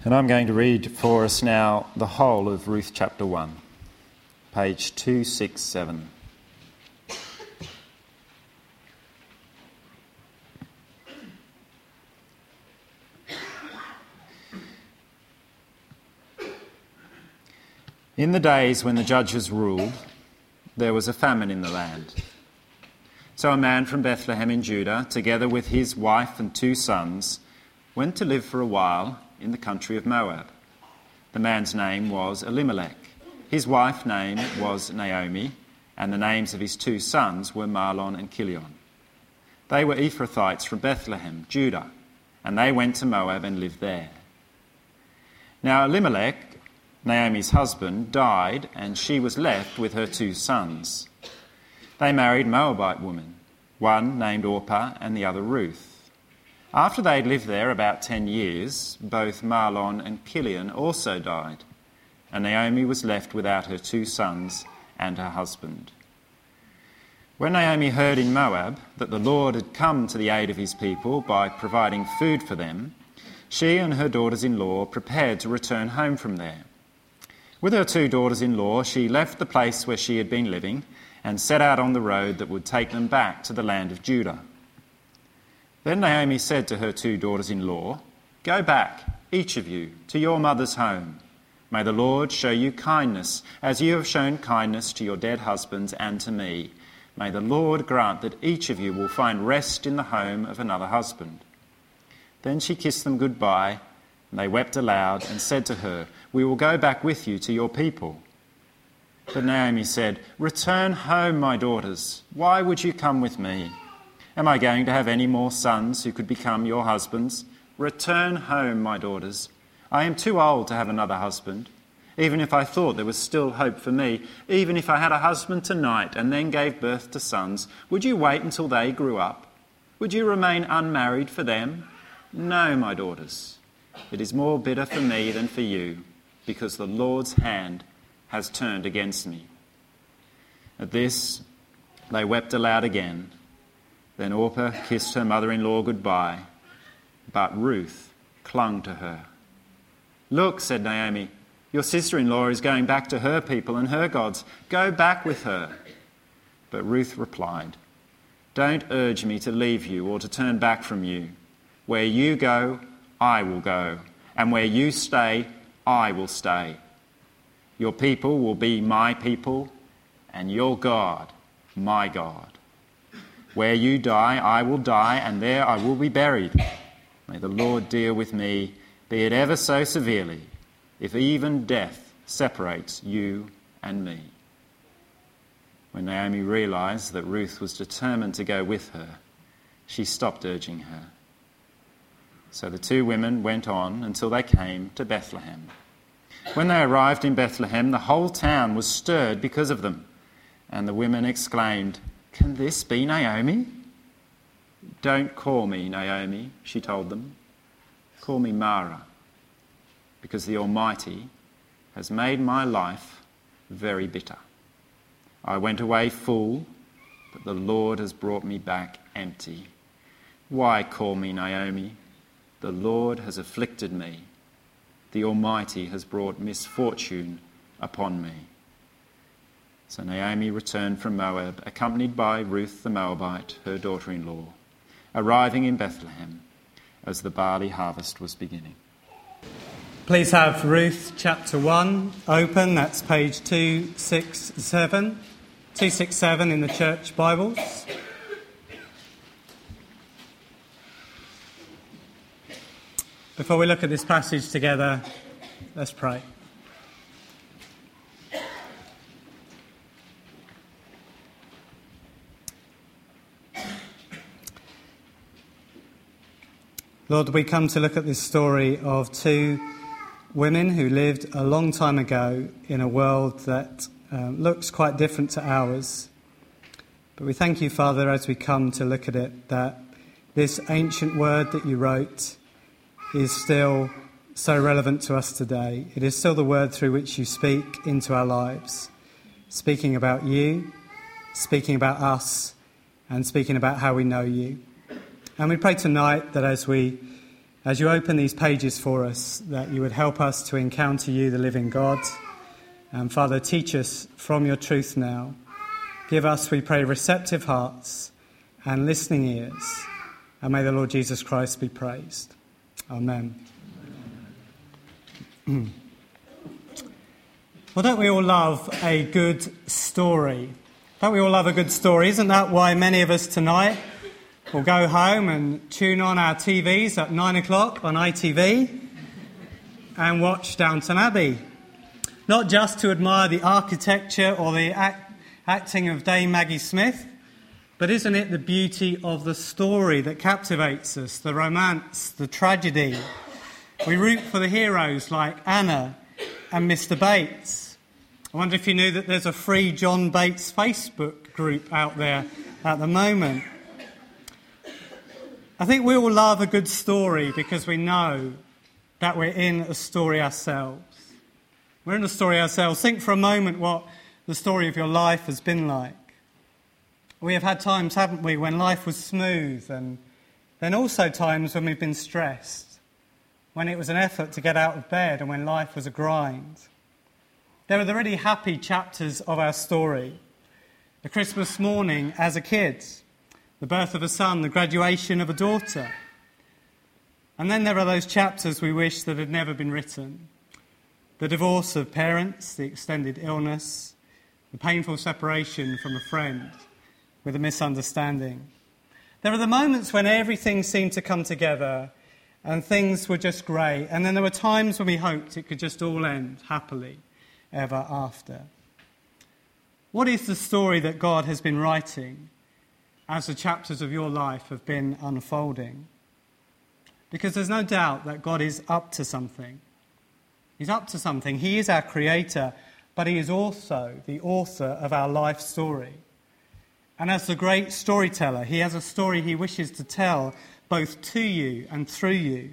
And I'm going to read for us now the whole of Ruth chapter 1, page 267. In the days when the judges ruled, there was a famine in the land. So a man from Bethlehem in Judah, together with his wife and 2 sons, went to live for a while in the country of Moab. The man's name was Elimelech. His wife's name was Naomi, and the names of his 2 sons were Mahlon and Chilion. They were Ephrathites from Bethlehem, Judah, and they went to Moab and lived there. Now Elimelech, Naomi's husband, died, and she was left with her 2 sons. They married Moabite women, one named Orpah and the other Ruth. After they had lived there about 10 years, both Mahlon and Chilion also died, and Naomi was left without her 2 sons and her husband. When Naomi heard in Moab that the Lord had come to the aid of his people by providing food for them, she and her daughters-in-law prepared to return home from there. With her 2 daughters-in-law, she left the place where she had been living and set out on the road that would take them back to the land of Judah. Then Naomi said to her 2 daughters-in-law, "Go back, each of you, to your mother's home. May the Lord show you kindness, as you have shown kindness to your dead husbands and to me. May the Lord grant that each of you will find rest in the home of another husband." Then she kissed them goodbye, and they wept aloud and said to her, "We will go back with you to your people." But Naomi said, "Return home, my daughters. Why would you come with me? Am I going to have any more sons who could become your husbands? Return home, my daughters. I am too old to have another husband. Even if I thought there was still hope for me, even if I had a husband tonight and then gave birth to sons, would you wait until they grew up? Would you remain unmarried for them? No, my daughters. It is more bitter for me than for you, because the Lord's hand has turned against me." At this, they wept aloud again. Then Orpah kissed her mother-in-law goodbye, but Ruth clung to her. "Look," said Naomi, "your sister-in-law is going back to her people and her gods. Go back with her." But Ruth replied, "Don't urge me to leave you or to turn back from you. Where you go, I will go, and where you stay, I will stay. Your people will be my people, and your God, my God. Where you die, I will die, and there I will be buried. May the Lord deal with me, be it ever so severely, if even death separates you and me." When Naomi realised that Ruth was determined to go with her, she stopped urging her. So the 2 women went on until they came to Bethlehem. When they arrived in Bethlehem, the whole town was stirred because of them, and the women exclaimed, "Can this be Naomi?" "Don't call me Naomi," she told them. "Call me Mara, because the Almighty has made my life very bitter. I went away full, but the Lord has brought me back empty. Why call me Naomi? The Lord has afflicted me. The Almighty has brought misfortune upon me." So Naomi returned from Moab, accompanied by Ruth the Moabite, her daughter-in-law, arriving in Bethlehem as the barley harvest was beginning. Please have Ruth chapter 1 open. That's page 267 in the church Bibles. Before we look at this passage together, let's pray. Lord, we come to look at this story of 2 women who lived a long time ago in a world that looks quite different to ours. But we thank you, Father, as we come to look at it, that this ancient word that you wrote is still so relevant to us today. It is still the word through which you speak into our lives, speaking about you, speaking about us, and speaking about how we know you. And we pray tonight that as we as you open these pages for us, that you would help us to encounter you, the living God. And Father, teach us from your truth now. Give us, we pray, receptive hearts and listening ears. And may the Lord Jesus Christ be praised. Amen. Well, don't we all love a good story? Don't we all love a good story? Isn't that why many of us tonight will go home and tune on our TVs at 9 o'clock on ITV and watch Downton Abbey? Not just to admire the architecture or the acting of Dame Maggie Smith, but isn't it the beauty of the story that captivates us, the romance, the tragedy? We root for the heroes like Anna and Mr. Bates. I wonder if you knew that there's a free John Bates Facebook group out there at the moment. I think we all love a good story because we know that we're in a story ourselves. We're in a story ourselves. Think for a moment what the story of your life has been like. We have had times, haven't we, when life was smooth, and then also times when we've been stressed, when it was an effort to get out of bed and when life was a grind. There are the really happy chapters of our story. The Christmas morning as a kid, the birth of a son, the graduation of a daughter. And then there are those chapters we wish that had never been written. The divorce of parents, the extended illness, the painful separation from a friend with a misunderstanding. There are the moments when everything seemed to come together and things were just great. And then there were times when we hoped it could just all end happily ever after. What is the story that God has been writing as the chapters of your life have been unfolding? Because there's no doubt that God is up to something. He's up to something. He is our creator, but he is also the author of our life story. And as the great storyteller, he has a story he wishes to tell both to you and through you.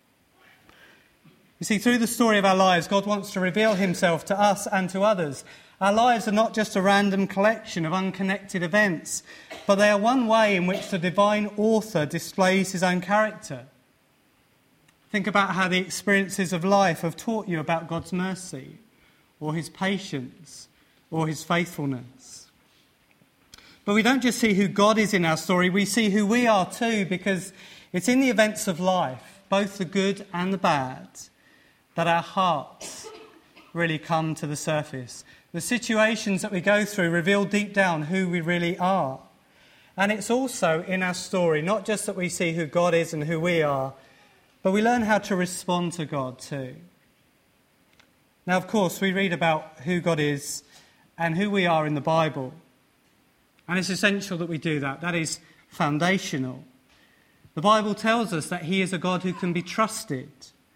You see, through the story of our lives, God wants to reveal himself to us and to others. Our lives are not just a random collection of unconnected events, but they are one way in which the divine author displays his own character. Think about how the experiences of life have taught you about God's mercy, or his patience, or his faithfulness. But we don't just see who God is in our story, we see who we are too, because it's in the events of life, both the good and the bad, that our hearts really come to the surface. The situations that we go through reveal deep down who we really are. And it's also in our story, not just that we see who God is and who we are, but we learn how to respond to God too. Now, of course, we read about who God is and who we are in the Bible. And it's essential that we do that. That is foundational. The Bible tells us that he is a God who can be trusted.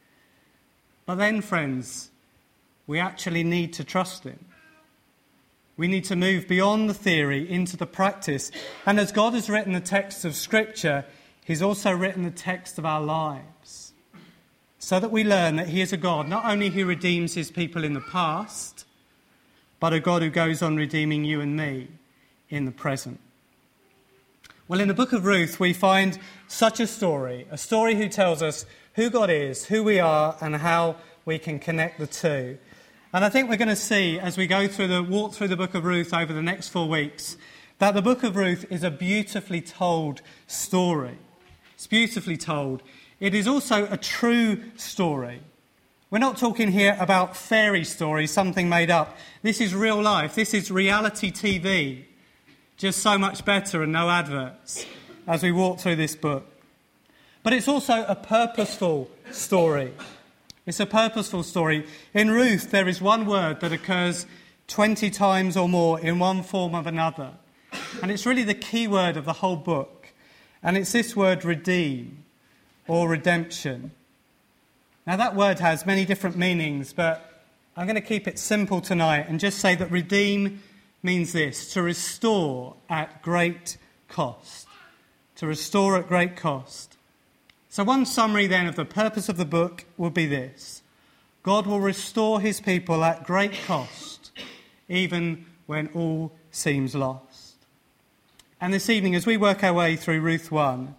But then, friends, we actually need to trust him. We need to move beyond the theory into the practice. And as God has written the texts of Scripture, he's also written the text of our lives. So that we learn that he is a God not only who redeems his people in the past, but a God who goes on redeeming you and me in the present. Well, in the book of Ruth, we find such a story who tells us who God is, who we are, and how we can connect the two. And I think we're going to see, as we go through walk through the book of Ruth over the next 4 weeks, that the book of Ruth is a beautifully told story. It's beautifully told. It is also a true story. We're not talking here about fairy stories, something made up. This is real life. This is reality TV. Just so much better and no adverts as we walk through this book. But it's also a purposeful story. It's a purposeful story. In Ruth, there is one word that occurs 20 times or more in one form or another. And it's really the key word of the whole book. And it's this word redeem or redemption. Now that word has many different meanings, but I'm going to keep it simple tonight and just say that redeem means this: to restore at great cost. To restore at great cost. So one summary then of the purpose of the book will be this: God will restore his people at great cost, even when all seems lost. And this evening, as we work our way through Ruth 1,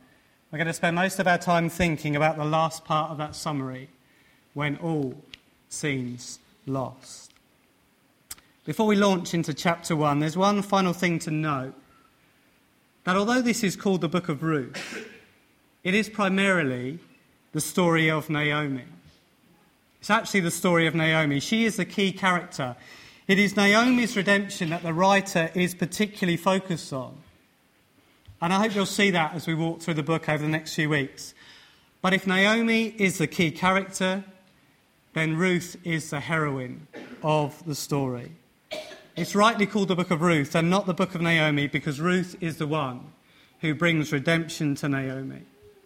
We're going to spend most of our time thinking about the last part of that summary, when all seems lost. Before we launch into chapter 1, there's one final thing to note. That although this is called the book of Ruth, it is primarily the story of Naomi. It's actually the story of Naomi. She is the key character. It is Naomi's redemption that the writer is particularly focused on. And I hope you'll see that as we walk through the book over the next few weeks. But if Naomi is the key character, then Ruth is the heroine of the story. It's rightly called the book of Ruth and not the book of Naomi because Ruth is the one who brings redemption to Naomi.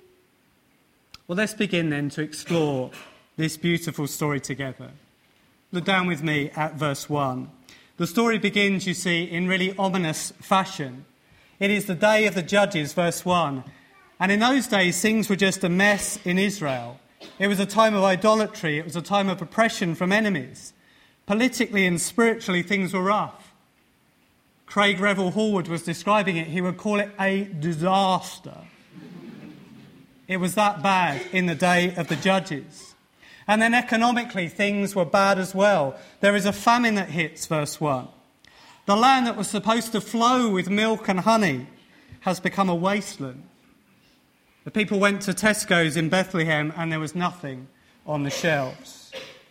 Well, let's begin then to explore this beautiful story together. Look down with me at verse 1. The story begins, you see, in really ominous fashion. It is the day of the judges, verse 1. And in those days, things were just a mess in Israel. It was a time of idolatry. It was a time of oppression from enemies. Politically and spiritually, things were rough. Craig Revel Horwood was describing it. He would call it a disaster. It was that bad in the day of the judges. And then economically, things were bad as well. There is a famine that hits, verse 1. The land that was supposed to flow with milk and honey has become a wasteland. The people went to Tesco's in Bethlehem and there was nothing on the shelves.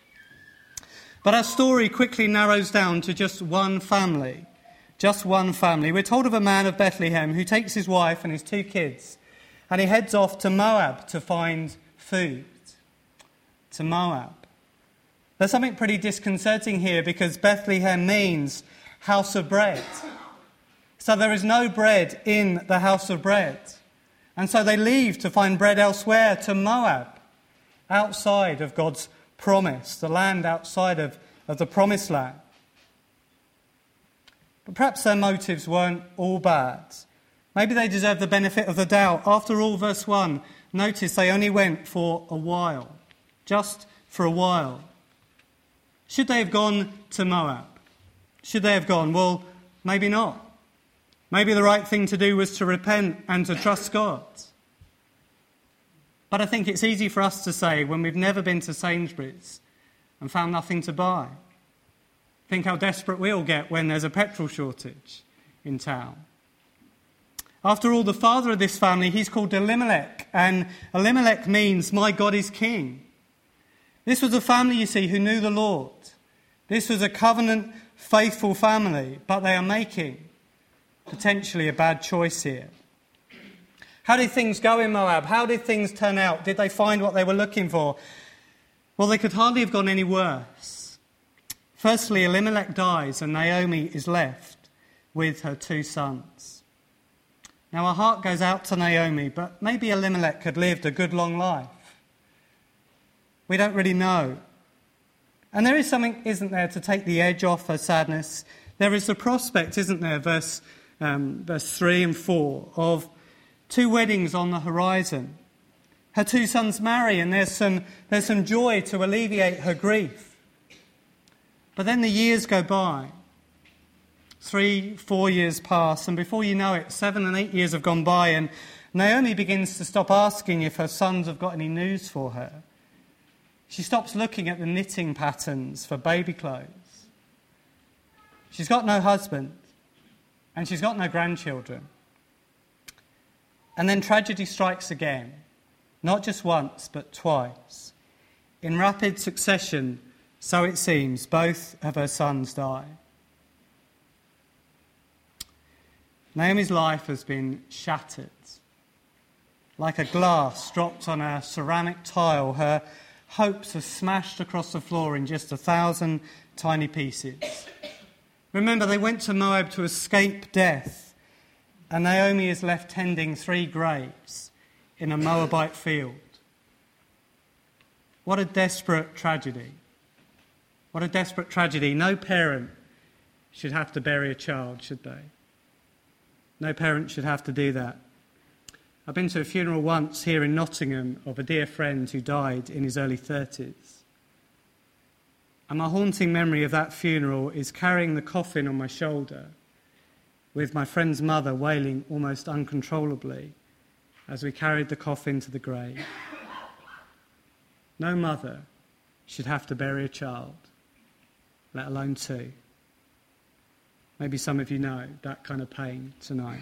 But our story quickly narrows down to just one family. Just one family. We're told of a man of Bethlehem who takes his wife and his 2 kids and he heads off to Moab to find food. To Moab. There's something pretty disconcerting here because Bethlehem means house of bread. So there is no bread in the house of bread. And so they leave to find bread elsewhere, to Moab, outside of God's promise, the land outside of the promised land. But perhaps their motives weren't all bad. Maybe they deserve the benefit of the doubt. After all, verse 1, notice they only went for a while. Just for a while. Should they have gone to Moab? Should they have gone? Well, maybe not. Maybe the right thing to do was to repent and to trust God. But I think it's easy for us to say when we've never been to Sainsbury's and found nothing to buy. Think how desperate we all get when there's a petrol shortage in town. After all, the father of this family, he's called Elimelech, and Elimelech means, my God is king. This was a family, you see, who knew the Lord. This was a covenant, faithful family, but they are making potentially a bad choice here. How did things go in Moab? How did things turn out? Did they find what they were looking for? Well, they could hardly have gone any worse. Firstly, Elimelech dies and Naomi is left with her 2 sons. Now, our heart goes out to Naomi, but maybe Elimelech had lived a good long life. We don't really know. And there is something, isn't there, to take the edge off her sadness. There is the prospect, isn't there, verse 3 and 4, of 2 weddings on the horizon. Her 2 sons marry and there's some joy to alleviate her grief. But then the years go by. 3, 4 years pass, and before you know it, 7 and 8 years have gone by, and Naomi begins to stop asking if her sons have got any news for her. She stops looking at the knitting patterns for baby clothes. She's got no husband, and she's got no grandchildren. And then tragedy strikes again, not just once, but twice. In rapid succession, so it seems, both of her sons die. Naomi's life has been shattered. Like a glass dropped on a ceramic tile, her hopes are smashed across the floor in just 1,000 tiny pieces. Remember, they went to Moab to escape death, and Naomi is left tending 3 graves in a Moabite field. What a desperate tragedy. What a desperate tragedy. No parent should have to bury a child, should they? No parent should have to do that. I've been to a funeral once here in Nottingham of a dear friend who died in his early 30s. And my haunting memory of that funeral is carrying the coffin on my shoulder with my friend's mother wailing almost uncontrollably as we carried the coffin to the grave. No mother should have to bury a child, let alone two. Maybe some of you know that kind of pain tonight.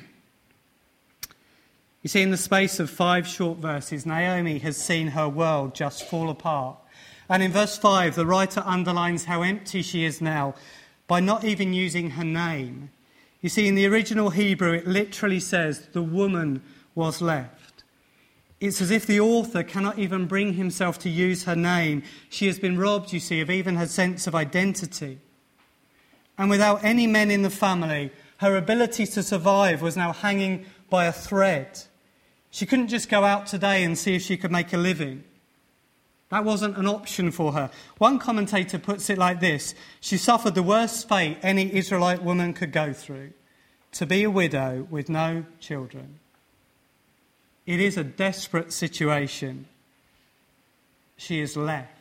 You see, in the space of 5 short verses, Naomi has seen her world just fall apart. And in verse 5, the writer underlines how empty she is now by not even using her name. You see, in the original Hebrew, it literally says, the woman was left. It's as if the author cannot even bring himself to use her name. She has been robbed, you see, of even her sense of identity. And without any men in the family, her ability to survive was now hanging by a thread. She couldn't just go out today and see if she could make a living. That wasn't an option for her. One commentator puts it like this: she suffered the worst fate any Israelite woman could go through, to be a widow with no children. It is a desperate situation. She is left.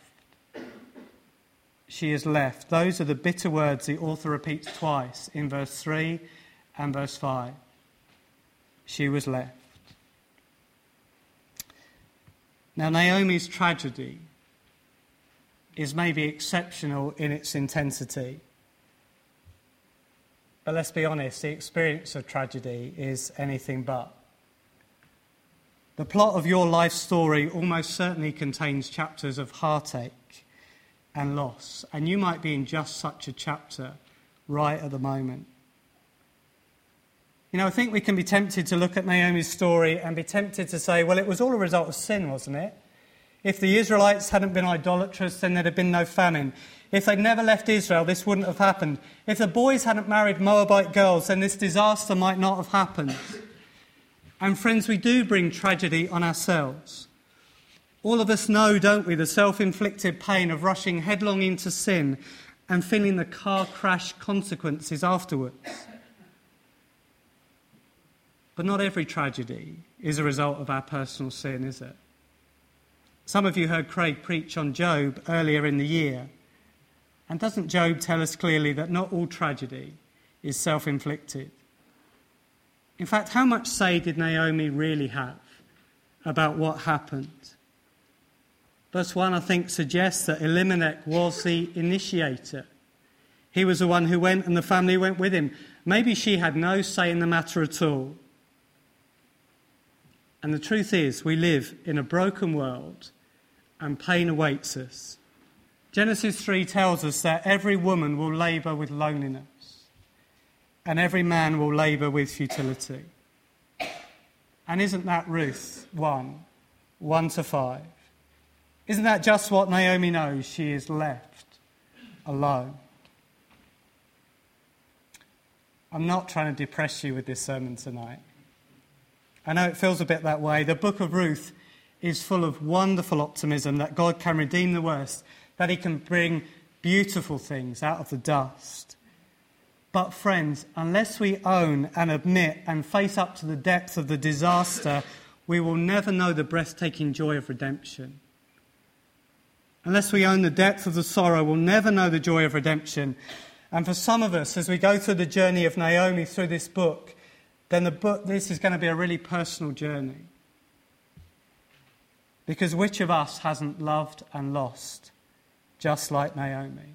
She is left. Those are the bitter words the author repeats twice in verse 3 and verse 5. She was left. Now, Naomi's tragedy is maybe exceptional in its intensity. But let's be honest, the experience of tragedy is anything but. The plot of your life story almost certainly contains chapters of heartache and loss, and you might be in just such a chapter right at the moment. You know, I think we can be tempted to look at Naomi's story and be tempted to say, well, it was all a result of sin, wasn't it? If the Israelites hadn't been idolatrous, then there'd have been no famine. If they'd never left Israel, this wouldn't have happened. If the boys hadn't married Moabite girls, then this disaster might not have happened. And friends, we do bring tragedy on ourselves. All of us know, don't we, the self-inflicted pain of rushing headlong into sin and feeling the car crash consequences afterwards. But not every tragedy is a result of our personal sin, is it? Some of you heard Craig preach on Job earlier in the year. And doesn't Job tell us clearly that not all tragedy is self-inflicted? In fact, how much say did Naomi really have about what happened? Verse 1, I think, suggests that Elimelech was the initiator. He was the one who went and the family went with him. Maybe she had no say in the matter at all. And the truth is, we live in a broken world and pain awaits us. Genesis 3 tells us that every woman will labour with loneliness and every man will labour with futility. And isn't that Ruth 1:1-5? Isn't that just what Naomi knows? She is left alone. I'm not trying to depress you with this sermon tonight. I know it feels a bit that way. The book of Ruth is full of wonderful optimism that God can redeem the worst, that he can bring beautiful things out of the dust. But friends, unless we own and admit and face up to the depth of the disaster, we will never know the breathtaking joy of redemption. Unless we own the depth of the sorrow, we'll never know the joy of redemption. And for some of us, as we go through the journey of Naomi through this book, then this is going to be a really personal journey. Because which of us hasn't loved and lost just like Naomi?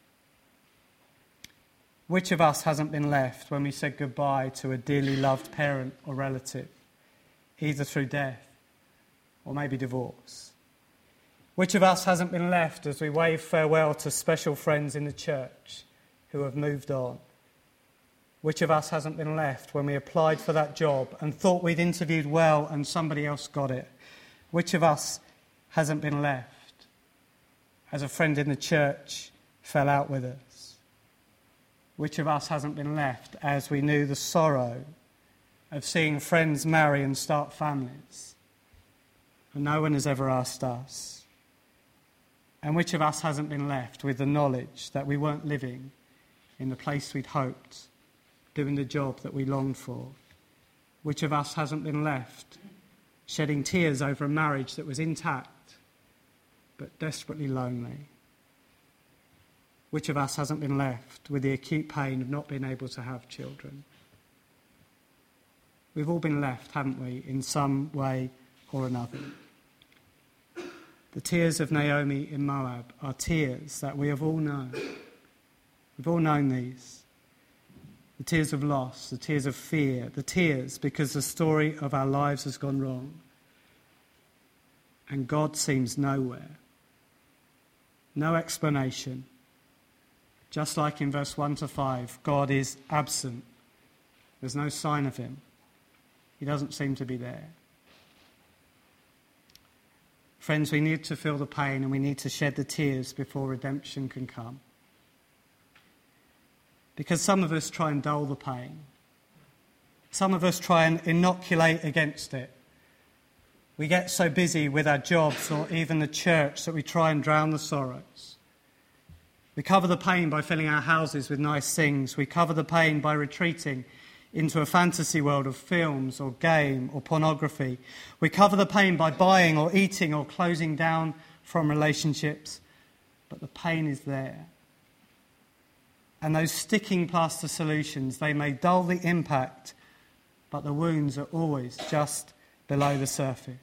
Which of us hasn't been left when we said goodbye to a dearly loved parent or relative, either through death or maybe divorce? Which of us hasn't been left as we wave farewell to special friends in the church who have moved on? Which of us hasn't been left when we applied for that job and thought we'd interviewed well and somebody else got it? Which of us hasn't been left as a friend in the church fell out with us? Which of us hasn't been left as we knew the sorrow of seeing friends marry and start families? And no one has ever asked us. And which of us hasn't been left with the knowledge that we weren't living in the place we'd hoped, doing the job that we longed for? Which of us hasn't been left shedding tears over a marriage that was intact but desperately lonely? Which of us hasn't been left with the acute pain of not being able to have children? We've all been left, haven't we, in some way or another. The tears of Naomi in Moab are tears that we have all known. We've all known these. The tears of loss, the tears of fear, the tears because the story of our lives has gone wrong. And God seems nowhere. No explanation. Just like in verse 1 to 5, God is absent. There's no sign of him. He doesn't seem to be there. Friends, we need to feel the pain and we need to shed the tears before redemption can come. Because some of us try and dull the pain. Some of us try and inoculate against it. We get so busy with our jobs or even the church that we try and drown the sorrows. We cover the pain by filling our houses with nice things. We cover the pain by retreating into a fantasy world of films or game or pornography. We cover the pain by buying or eating or closing down from relationships. But the pain is there. And those sticking plaster solutions, they may dull the impact, but the wounds are always just below the surface.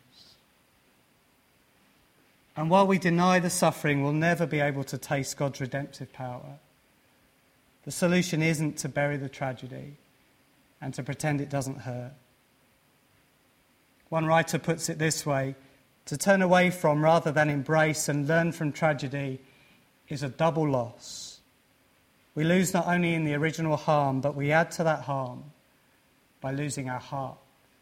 And while we deny the suffering, we'll never be able to taste God's redemptive power. The solution isn't to bury the tragedy and to pretend it doesn't hurt. One writer puts it this way: to turn away from rather than embrace and learn from tragedy is a double loss. We lose not only in the original harm, but we add to that harm by losing our heart.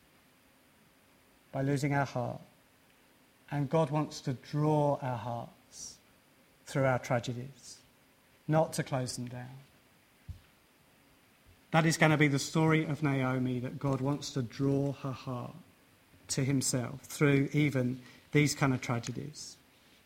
By losing our heart. And God wants to draw our hearts through our tragedies, not to close them down. That is going to be the story of Naomi, that God wants to draw her heart to himself through even these kind of tragedies.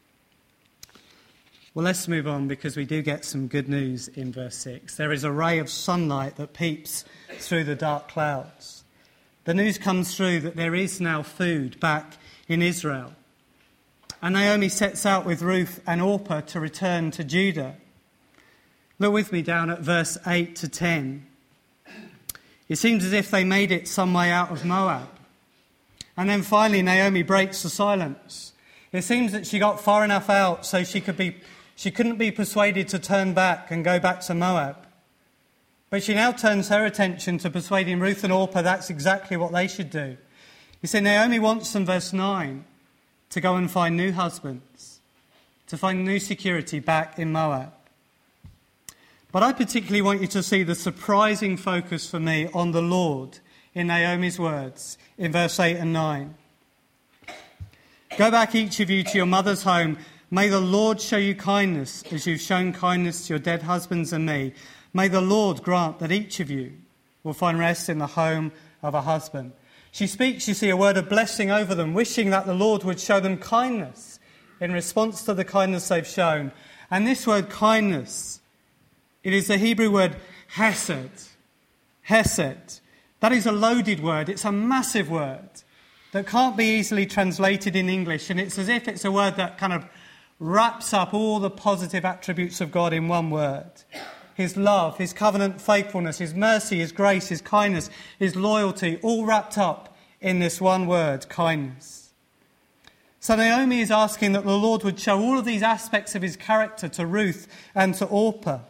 Well, let's move on, because we do get some good news in verse 6. There is a ray of sunlight that peeps through the dark clouds. The news comes through that there is now food back in Israel. And Naomi sets out with Ruth and Orpah to return to Judah. Look with me down at verse 8 to 10. It seems as if they made it some way out of Moab. And then finally Naomi breaks the silence. It seems that she got far enough out so she couldn't be persuaded to turn back and go back to Moab. But she now turns her attention to persuading Ruth and Orpah that's exactly what they should do. You see, Naomi wants them, verse 9, to go and find new husbands, to find new security back in Moab. But I particularly want you to see the surprising focus for me on the Lord in Naomi's words in verse 8 and 9. Go back, each of you, to your mother's home. May the Lord show you kindness as you've shown kindness to your dead husbands and me. May the Lord grant that each of you will find rest in the home of a husband. She speaks, you see, a word of blessing over them, wishing that the Lord would show them kindness in response to the kindness they've shown. And this word kindness, it is the Hebrew word hesed. Hesed. That is a loaded word. It's a massive word that can't be easily translated in English. And it's as if it's a word that kind of wraps up all the positive attributes of God in one word. His love, his covenant faithfulness, his mercy, his grace, his kindness, his loyalty, all wrapped up in this one word, kindness. So Naomi is asking that the Lord would show all of these aspects of his character to Ruth and to Orpah.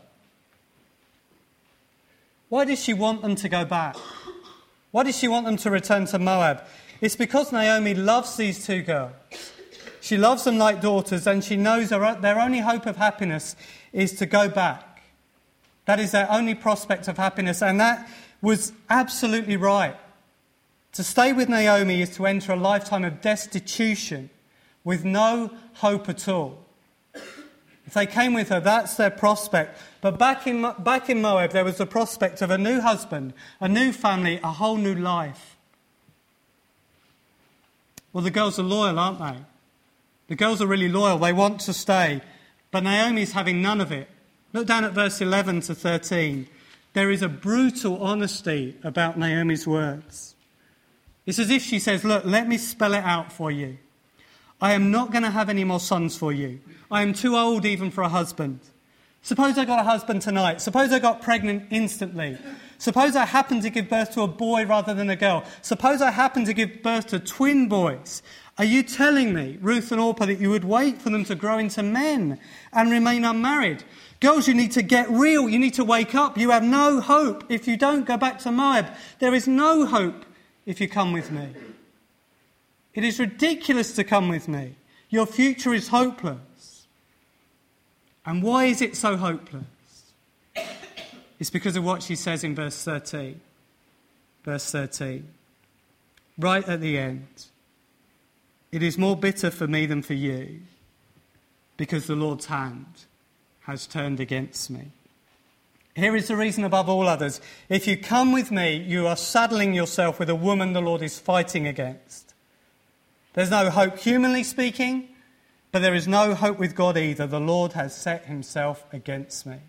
Why does she want them to go back? Why does she want them to return to Moab? It's because Naomi loves these two girls. She loves them like daughters, and she knows their only hope of happiness is to go back. That is their only prospect of happiness, and that was absolutely right. To stay with Naomi is to enter a lifetime of destitution with no hope at all. If they came with her, that's their prospect. But back in Moab, there was the prospect of a new husband, a new family, a whole new life. Well, the girls are loyal, aren't they? The girls are really loyal. They want to stay. But Naomi's having none of it. Look down at verse 11 to 13. There is a brutal honesty about Naomi's words. It's as if she says, look, let me spell it out for you. I am not going to have any more sons for you. I am too old even for a husband. Suppose I got a husband tonight. Suppose I got pregnant instantly. Suppose I happen to give birth to a boy rather than a girl. Suppose I happen to give birth to twin boys. Are you telling me, Ruth and Orpah, that you would wait for them to grow into men and remain unmarried? Girls, you need to get real. You need to wake up. You have no hope if you don't go back to Moab. There is no hope if you come with me. It is ridiculous to come with me. Your future is hopeless. And why is it so hopeless? It's because of what she says in verse 13. Verse 13. Right at the end. It is more bitter for me than for you, because the Lord's hand has turned against me. Here is the reason above all others. If you come with me, you are saddling yourself with a woman the Lord is fighting against. There's no hope humanly speaking, but there is no hope with God either. The Lord has set himself against me.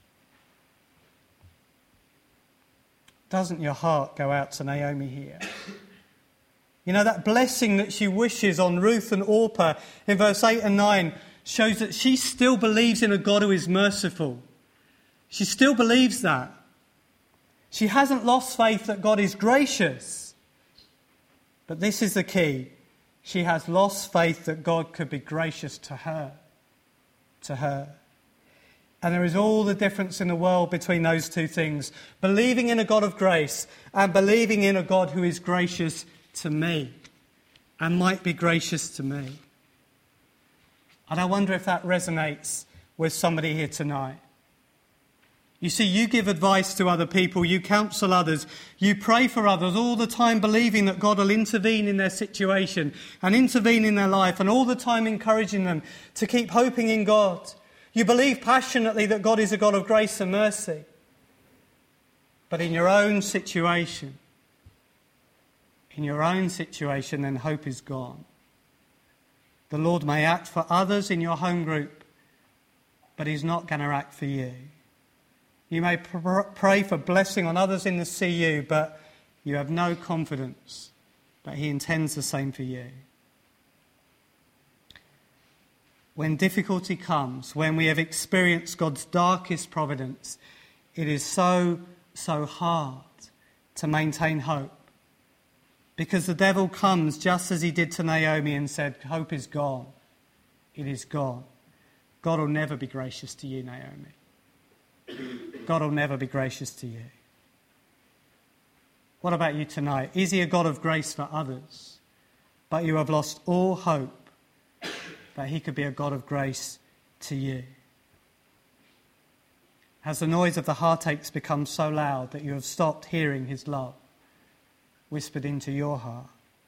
Doesn't your heart go out to Naomi here? You know, that blessing that she wishes on Ruth and Orpah in verse 8 and 9 shows that she still believes in a God who is merciful. She still believes that. She hasn't lost faith that God is gracious. But this is the key. She has lost faith that God could be gracious to her. To her. And there is all the difference in the world between those two things. Believing in a God of grace and believing in a God who is gracious to me and might be gracious to me. And I wonder if that resonates with somebody here tonight. You see, you give advice to other people, you counsel others, you pray for others all the time believing that God will intervene in their situation and intervene in their life, and all the time encouraging them to keep hoping in God. You believe passionately that God is a God of grace and mercy. But in your own situation, then hope is gone. The Lord may act for others in your home group, but he's not going to act for you. You may pray for blessing on others in the CU, but you have no confidence that he intends the same for you. When difficulty comes, when we have experienced God's darkest providence, it is so hard to maintain hope. Because the devil comes just as he did to Naomi and said, hope is gone. It is gone. God will never be gracious to you, Naomi. God will never be gracious to you. What about you tonight? Is he a God of grace for others, but you have lost all hope that he could be a God of grace to you? Has the noise of the heartaches become so loud that you have stopped hearing his love whispered into your heart?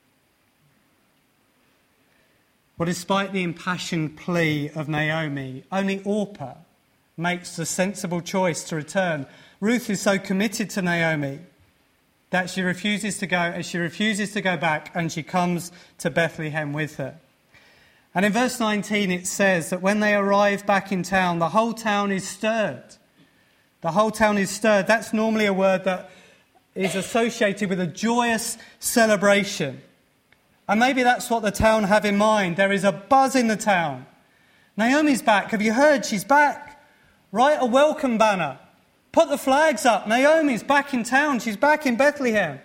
Well, despite the impassioned plea of Naomi, only Orpah makes the sensible choice to return. Ruth is so committed to Naomi that she refuses to go back, and she comes to Bethlehem with her. And in verse 19 it says that when they arrive back in town, the whole town is stirred. The whole town is stirred. That's normally a word that is associated with a joyous celebration. And maybe that's what the town have in mind. There is a buzz in the town. Naomi's back. Have you heard? She's back. Write a welcome banner. Put the flags up. Naomi's back in town. She's back in Bethlehem.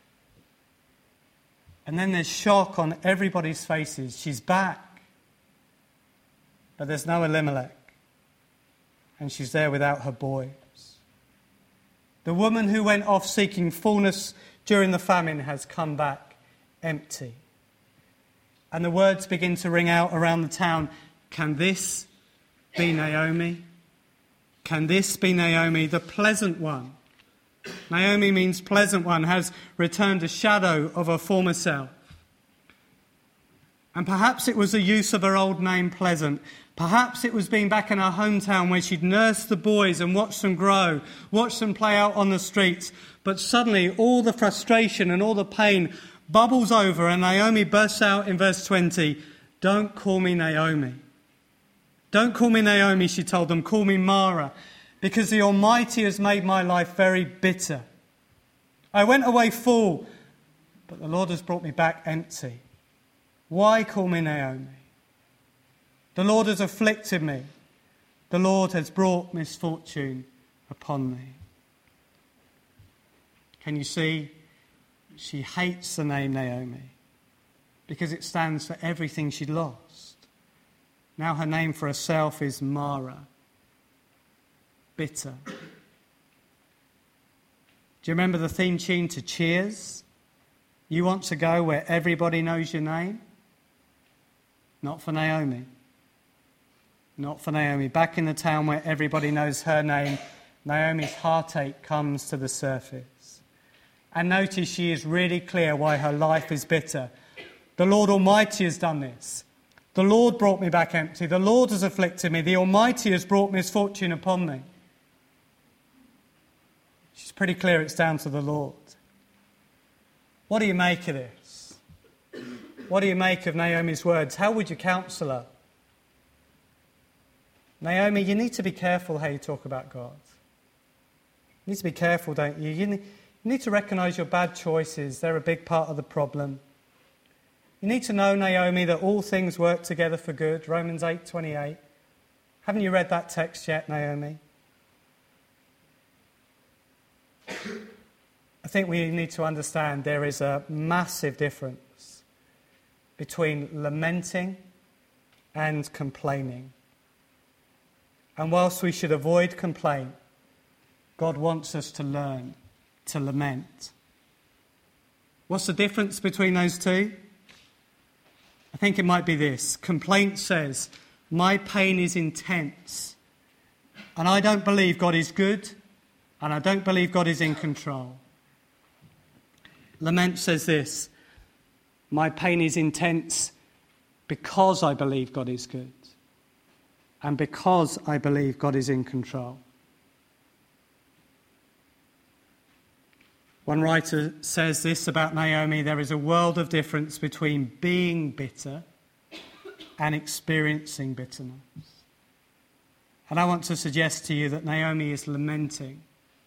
And then there's shock on everybody's faces. She's back. But there's no Elimelech. And she's there without her boys. The woman who went off seeking fullness during the famine has come back empty. And the words begin to ring out around the town, can this be Naomi? Can this be Naomi, the pleasant one? Naomi means pleasant one, has returned a shadow of her former self. And perhaps it was the use of her old name, Pleasant. Perhaps it was being back in her hometown where she'd nursed the boys and watched them grow, watched them play out on the streets. But suddenly all the frustration and all the pain bubbles over, and Naomi bursts out in verse 20, don't call me Naomi. Don't call me Naomi, she told them, call me Mara, because the Almighty has made my life very bitter. I went away full, but the Lord has brought me back empty. Why call me Naomi? The Lord has afflicted me. The Lord has brought misfortune upon me. Can you see? She hates the name Naomi because it stands for everything she'd lost. Now her name for herself is Mara, bitter. Do you remember the theme tune to Cheers? You want to go where everybody knows your name? Not for Naomi. Not for Naomi. Back in the town where everybody knows her name, Naomi's heartache comes to the surface. And notice she is really clear why her life is bitter. The Lord Almighty has done this. The Lord brought me back empty. The Lord has afflicted me. The Almighty has brought misfortune upon me. She's pretty clear it's down to the Lord. What do you make of this? What do you make of Naomi's words? How would you counsel her? Naomi, you need to be careful how you talk about God. You need to be careful, don't you? You need to recognise your bad choices. They're a big part of the problem. You need to know, Naomi, that all things work together for good. Romans 8:28. Haven't you read that text yet, Naomi? I think we need to understand there is a massive difference between lamenting and complaining. And whilst we should avoid complaint, God wants us to learn to lament. What's the difference between those two? I think it might be this. Complaint says, my pain is intense, and I don't believe God is good, and I don't believe God is in control. Lament says this, my pain is intense because I believe God is good, and because I believe God is in control. One writer says this about Naomi, there is a world of difference between being bitter and experiencing bitterness. And I want to suggest to you that Naomi is lamenting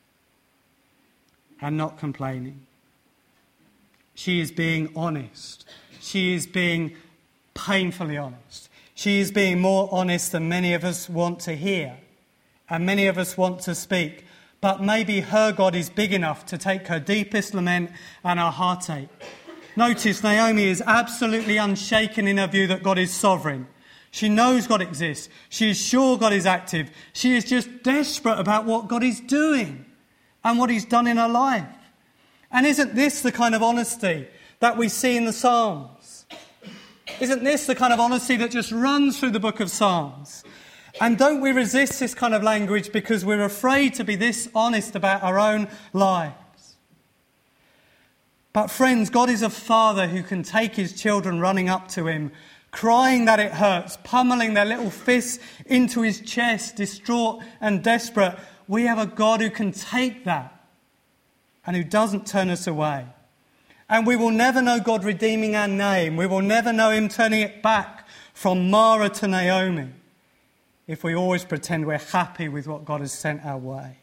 and not complaining. She is being honest. She is being painfully honest. She is being more honest than many of us want to hear and many of us want to speak. But maybe her God is big enough to take her deepest lament and her heartache. Notice Naomi is absolutely unshaken in her view that God is sovereign. She knows God exists. She is sure God is active. She is just desperate about what God is doing and what he's done in her life. And isn't this the kind of honesty that we see in the Psalms? Isn't this the kind of honesty that just runs through the book of Psalms? And don't we resist this kind of language because we're afraid to be this honest about our own lives? But friends, God is a father who can take his children running up to him, crying that it hurts, pummeling their little fists into his chest, distraught and desperate. We have a God who can take that and who doesn't turn us away. And we will never know God redeeming our name. We will never know him turning it back from Mara to Naomi if we always pretend we're happy with what God has sent our way.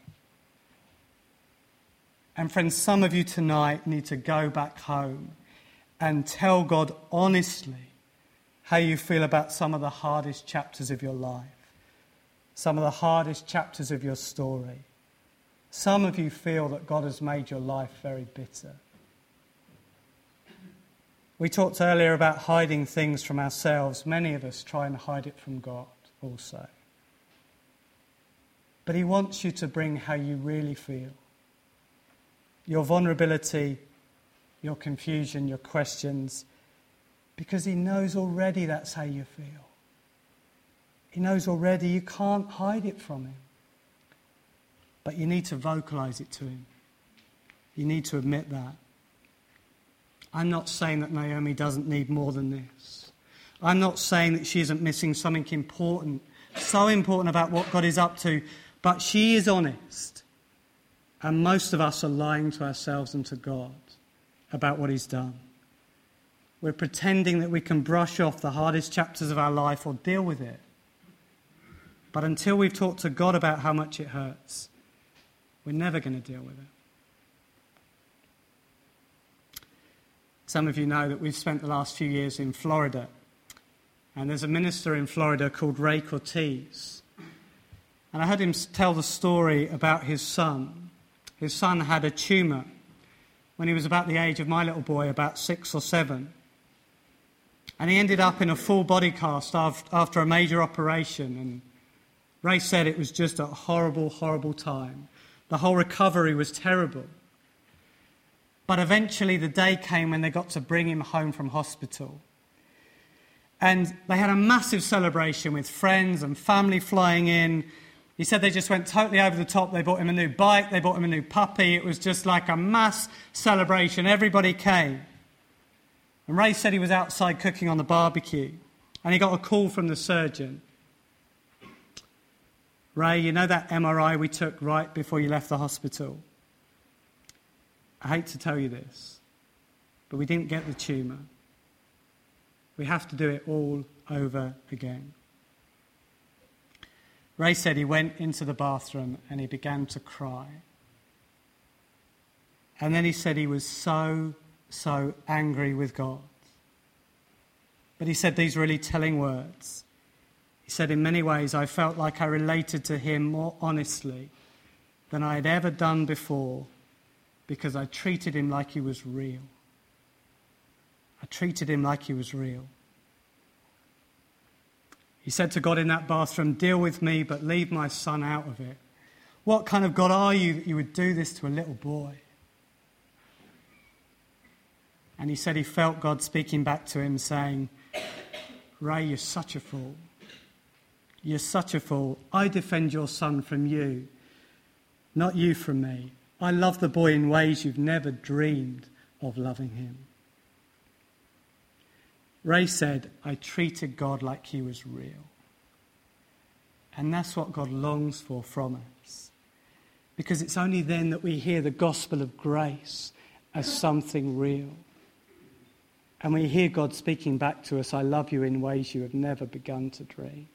And friends, some of you tonight need to go back home and tell God honestly how you feel about some of the hardest chapters of your life, some of the hardest chapters of your story. Some of you feel that God has made your life very bitter. We talked earlier about hiding things from ourselves. Many of us try and hide it from God also. But he wants you to bring how you really feel. Your vulnerability, your confusion, your questions, because he knows already that's how you feel. He knows already you can't hide it from him. But you need to vocalize it to him. You need to admit that. I'm not saying that Naomi doesn't need more than this. I'm not saying that she isn't missing something important, so important about what God is up to, but she is honest. And most of us are lying to ourselves and to God about what he's done. We're pretending that we can brush off the hardest chapters of our life or deal with it. But until we've talked to God about how much it hurts, we're never going to deal with it. Some of you know that we've spent the last few years in Florida. And there's a minister in Florida called Ray Cortez. And I heard him tell the story about his son. His son had a tumour when he was about the age of my little boy, about 6 or 7. And he ended up in a full body cast after a major operation. And Ray said it was just a horrible, horrible time. The whole recovery was terrible. But eventually the day came when they got to bring him home from hospital. And they had a massive celebration with friends and family flying in. He said they just went totally over the top. They bought him a new bike. They bought him a new puppy. It was just like a mass celebration. Everybody came. And Ray said he was outside cooking on the barbecue. And he got a call from the surgeon. Ray, you know that MRI we took right before you left the hospital? I hate to tell you this, but we didn't get the tumour. We have to do it all over again. Ray said he went into the bathroom and he began to cry. And then he said he was so angry with God. But he said these really telling words. He said, in many ways, I felt like I related to him more honestly than I had ever done before because I treated him like he was real. I treated him like he was real. He said to God in that bathroom, deal with me, but leave my son out of it. What kind of God are you that you would do this to a little boy? And he said he felt God speaking back to him saying, Ray, you're such a fool. You're such a fool. I defend your son from you, not you from me. I love the boy in ways you've never dreamed of loving him. Ray said, I treated God like he was real. And that's what God longs for from us. Because it's only then that we hear the gospel of grace as something real. And we hear God speaking back to us, I love you in ways you have never begun to dream.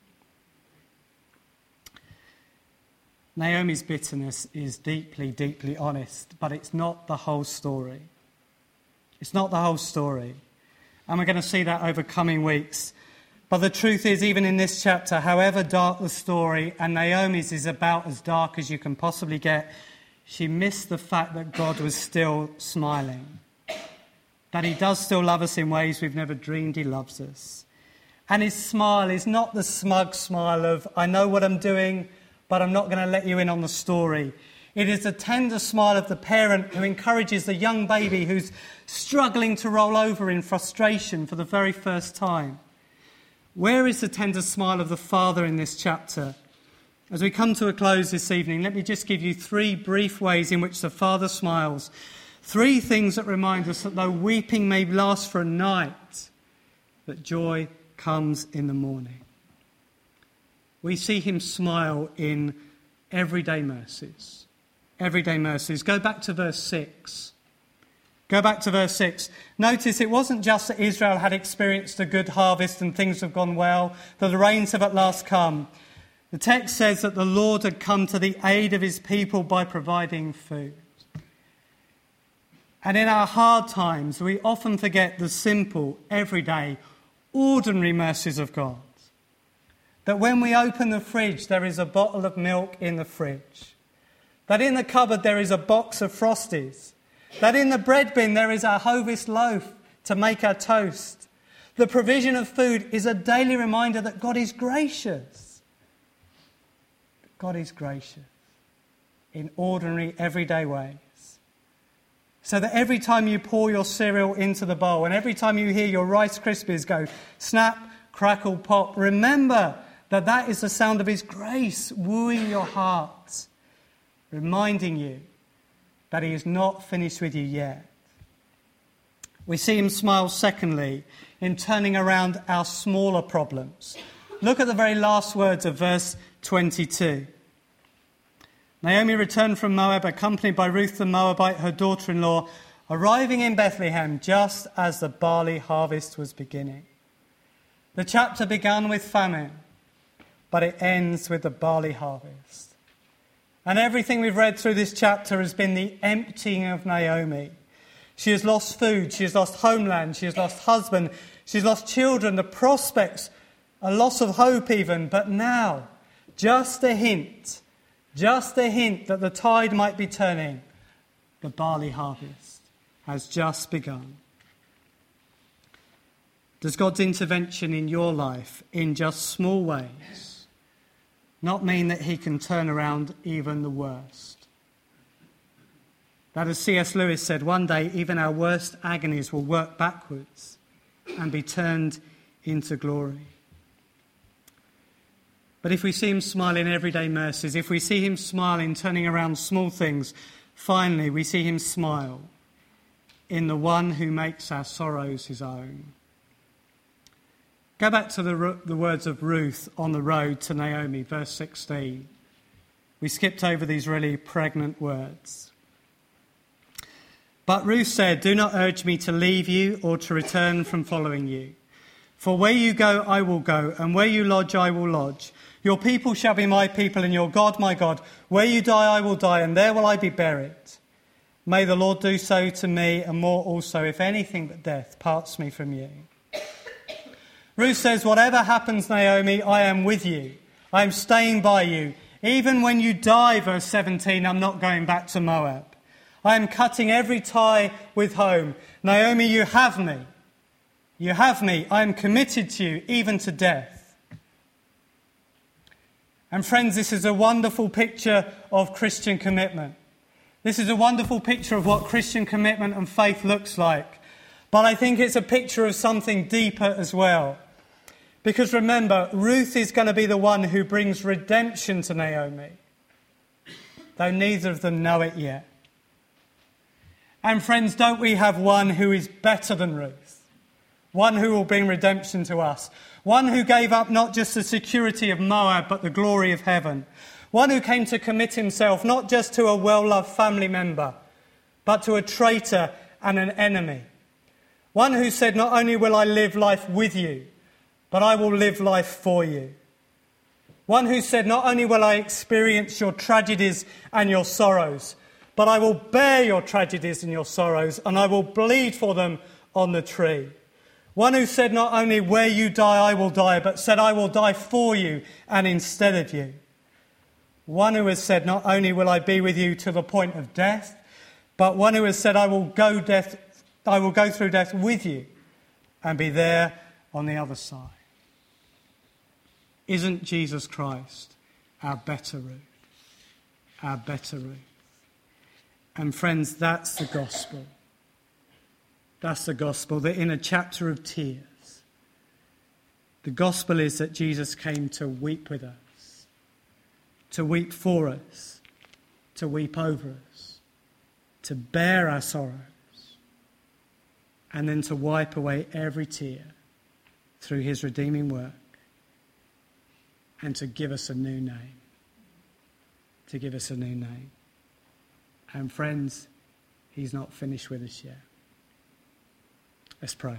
Naomi's bitterness is deeply, deeply honest, but it's not the whole story. It's not the whole story. And we're going to see that over coming weeks. But the truth is, even in this chapter, however dark the story, and Naomi's is about as dark as you can possibly get, she missed the fact that God was still smiling. That he does still love us in ways we've never dreamed he loves us. And his smile is not the smug smile of, I know what I'm doing, but I'm not going to let you in on the story. It is the tender smile of the parent who encourages the young baby who's struggling to roll over in frustration for the very first time. Where is the tender smile of the father in this chapter? As we come to a close this evening, let me just give you 3 brief ways in which the father smiles. 3 things that remind us that though weeping may last for a night, that joy comes in the morning. We see him smile in everyday mercies. Everyday mercies. Go back to verse 6. Go back to verse 6. Notice it wasn't just that Israel had experienced a good harvest and things have gone well, that the rains have at last come. The text says that the Lord had come to the aid of his people by providing food. And in our hard times, we often forget the simple, everyday, ordinary mercies of God. That when we open the fridge, there is a bottle of milk in the fridge. That in the cupboard, there is a box of Frosties. That in the bread bin, there is our Hovis loaf to make our toast. The provision of food is a daily reminder that God is gracious. God is gracious in ordinary, everyday ways. So that every time you pour your cereal into the bowl and every time you hear your Rice Krispies go snap, crackle, pop, remember that that is the sound of his grace wooing your heart, reminding you that he is not finished with you yet. We see him smile, secondly, in turning around our smaller problems. Look at the very last words of verse 22. Naomi returned from Moab, accompanied by Ruth the Moabite, her daughter-in-law, arriving in Bethlehem just as the barley harvest was beginning. The chapter began with famine, but it ends with the barley harvest. And everything we've read through this chapter has been the emptying of Naomi. She has lost food, she has lost homeland, she has lost husband, she's lost children, the prospects, a loss of hope even. But now, just a hint that the tide might be turning, the barley harvest. has just begun. Does God's intervention in your life in just small ways not mean that he can turn around even the worst? That, as C.S. Lewis said, one day even our worst agonies will work backwards and be turned into glory. But if we see him smile in everyday mercies, if we see him smile in turning around small things, finally we see him smile in the one who makes our sorrows his own. Go back to the words of Ruth on the road to Naomi, verse 16. We skipped over these really pregnant words. But Ruth said, "Do not urge me to leave you or to return from following you. For where you go, I will go, and where you lodge, I will lodge. Your people shall be my people, and your God, my God. Where you die, I will die, and there will I be buried. May the Lord do so to me, and more also, if anything but death parts me from you." Ruth says, whatever happens, Naomi, I am with you. I am staying by you. Even when you die, verse 17, I'm not going back to Moab. I am cutting every tie with home. Naomi, you have me. You have me. I am committed to you, even to death. And friends, this is a wonderful picture of Christian commitment. This is a wonderful picture of what Christian commitment and faith looks like. But I think it's a picture of something deeper as well. Because remember, Ruth is going to be the one who brings redemption to Naomi, though neither of them know it yet. And friends, don't we have one who is better than Ruth? One who will bring redemption to us. One who gave up not just the security of Moab, but the glory of heaven. One who came to commit himself not just to a well-loved family member, but to a traitor and an enemy. One who said, not only will I live life with you, but I will live life for you. One who said, not only will I experience your tragedies and your sorrows, but I will bear your tragedies and your sorrows, and I will bleed for them on the tree. One who said, not only where you die, I will die, but said, I will die for you and instead of you. One who has said, not only will I be with you to the point of death, but one who has said, I will go through death with you and be there on the other side. Isn't Jesus Christ our better Ruth? Our better Ruth. And friends, that's the gospel. That's the gospel, that in a chapter of tears, the gospel is that Jesus came to weep with us, to weep for us, to weep over us, to bear our sorrows, and then to wipe away every tear through his redeeming work, and to give us a new name. To give us a new name. And friends, he's not finished with us yet. Let's pray.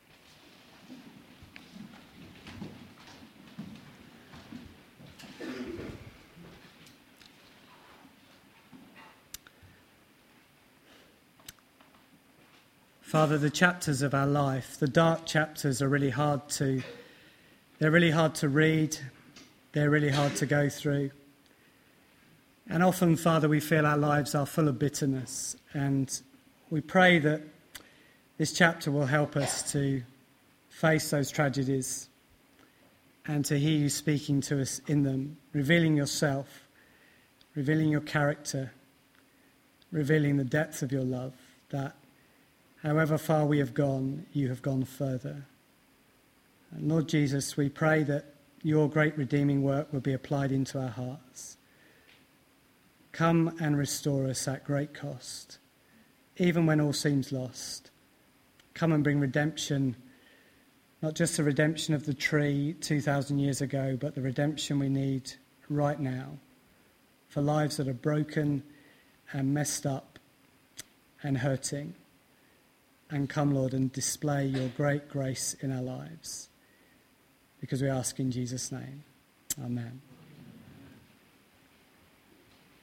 Father, the chapters of our life, the dark chapters, are really hard to read. They're really hard to go through. And often, Father, we feel our lives are full of bitterness. And we pray that this chapter will help us to face those tragedies and to hear you speaking to us in them, revealing yourself, revealing your character, revealing the depth of your love, that however far we have gone, you have gone further. And Lord Jesus, we pray that your great redeeming work will be applied into our hearts. Come and restore us at great cost, even when all seems lost. Come and bring redemption, not just the redemption of the tree 2,000 years ago, but the redemption we need right now for lives that are broken and messed up and hurting. And come, Lord, and display your great grace in our lives. Because we ask in Jesus' name. Amen.